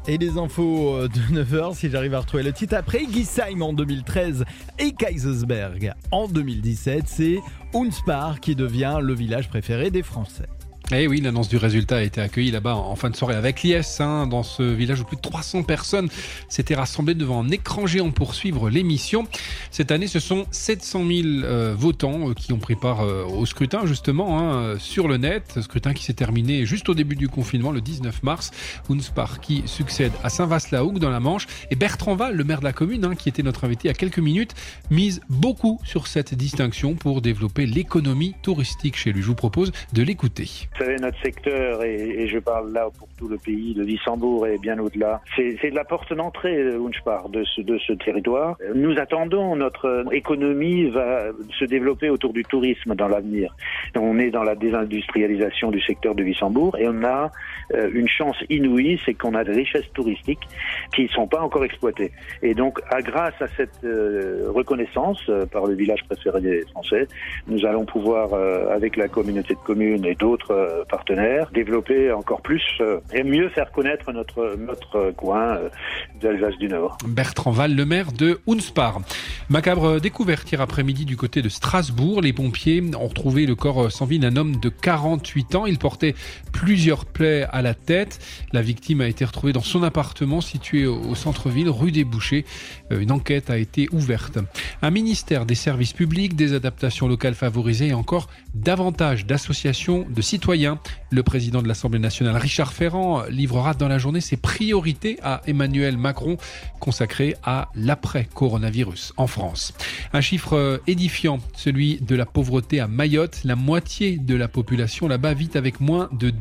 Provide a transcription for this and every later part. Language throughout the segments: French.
Et les infos de 9h, si j'arrive à retrouver le titre. Après Gisheim en 2013 et Kaisersberg en 2017, c'est Unspar qui devient le village préféré des Français. Eh oui, l'annonce du résultat a été accueillie là-bas en fin de soirée avec liesse, dans ce village où plus de 300 personnes s'étaient rassemblées devant un écran géant pour suivre l'émission. Cette année, ce sont 700 000 votants qui ont pris part au scrutin, justement, sur le net. Scrutin qui s'est terminé juste au début du confinement, le 19 mars. Unspar qui succède à Saint-Vaast-la-Hougue dans la Manche. Et Bertrand Val, le maire de la commune, qui était notre invité il y a quelques minutes, mise beaucoup sur cette distinction pour développer l'économie touristique chez lui. Je vous propose de l'écouter. Vous savez, notre secteur, et je parle là pour tout le pays de Wissembourg et bien au-delà, c'est de la porte d'entrée, Unspar, de ce territoire. Nous attendons, notre économie va se développer autour du tourisme dans l'avenir. On est dans la désindustrialisation du secteur de Wissembourg et on a une chance inouïe, c'est qu'on a des richesses touristiques qui ne sont pas encore exploitées. Et donc, grâce à cette reconnaissance par le village préféré des Français, nous allons pouvoir, avec la communauté de communes et d'autres partenaires, développer encore plus et mieux faire connaître notre coin d'Alsace du Nord. Bertrand Val, le maire de Unspar. Macabre découverte hier après-midi du côté de Strasbourg. Les pompiers ont retrouvé le corps sans vie d'un homme de 48 ans. Il portait plusieurs plaies à la tête. La victime a été retrouvée dans son appartement situé au centre-ville, rue des Bouchers. Une enquête a été ouverte. Un ministère des services publics, des adaptations locales favorisées et encore davantage d'associations de citoyens. Le président de l'Assemblée nationale, Richard Ferrand, livrera dans la journée ses priorités à Emmanuel Macron consacrées à l'après-coronavirus en France. Un chiffre édifiant, celui de la pauvreté à Mayotte. La moitié de la population là-bas vit avec moins de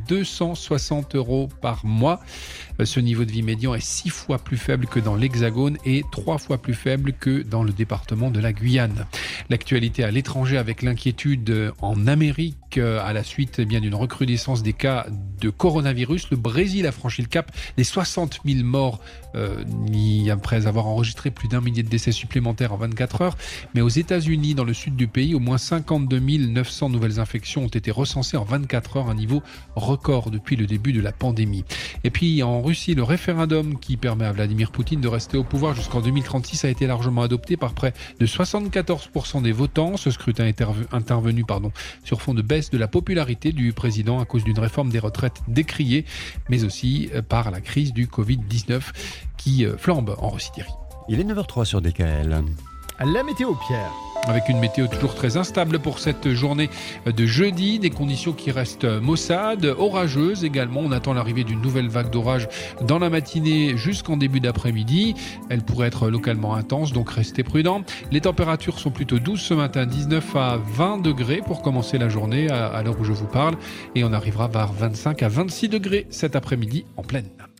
260 € par mois. Ce niveau de vie médian est 6 fois plus faible que dans l'Hexagone et 3 fois plus faible que dans le département de la Guyane. L'actualité à l'étranger avec l'inquiétude en Amérique à la suite d'une recrudescence des cas de coronavirus. Le Brésil a franchi le cap des 60 000 morts après avoir enregistré plus d'1 millier de décès supplémentaires en 24 heures. Mais aux États-Unis, dans le sud du pays, au moins 52 900 nouvelles infections ont été recensées en 24 heures, un niveau record depuis le début de la pandémie. Et puis en Russie, le référendum qui permet à Vladimir Poutine de rester au pouvoir jusqu'en 2036 a été largement adopté par près de 74% des votants. Ce scrutin est intervenu sur fond de baisse de la popularité du président à cause d'une réforme des retraites décriée, mais aussi par la crise du Covid-19 qui flambe en Russie. Il est 9h03 sur DKL. La météo, Pierre. Avec une météo toujours très instable pour cette journée de jeudi, des conditions qui restent maussades, orageuses également. On attend l'arrivée d'une nouvelle vague d'orage dans la matinée jusqu'en début d'après-midi. Elle pourrait être localement intense, donc restez prudents. Les températures sont plutôt douces ce matin, 19 à 20 degrés pour commencer la journée à l'heure où je vous parle. Et on arrivera vers 25 à 26 degrés cet après-midi en pleine.